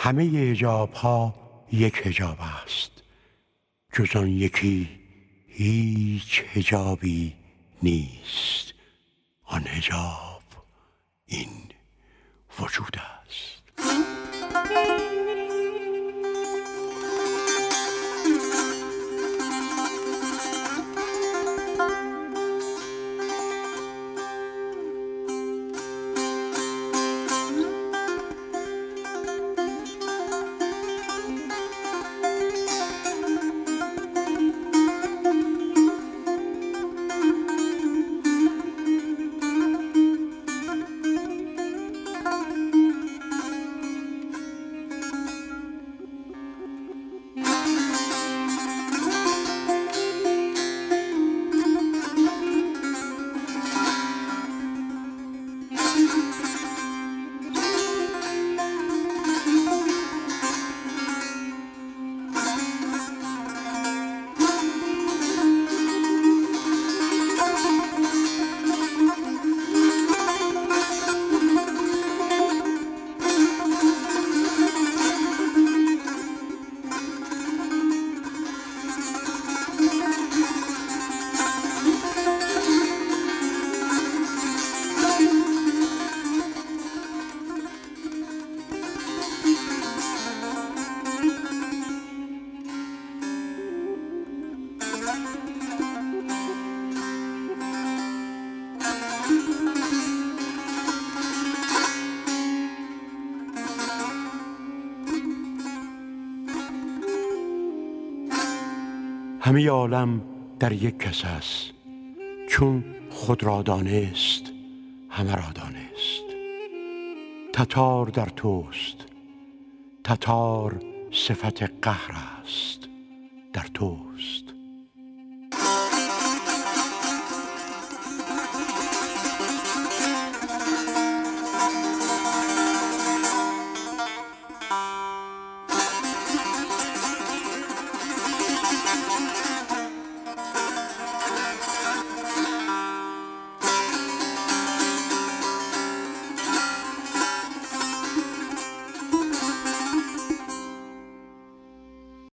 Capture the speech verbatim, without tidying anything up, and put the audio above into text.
همه حجاب ها یک حجاب است، جز آن یکی هیچ حجابی نیست. آن حجاب این وجود است. همه عالم در یک کس است، چون خود را دانست همه را دانست. تتار در توست، تتار صفت قهر است در توست.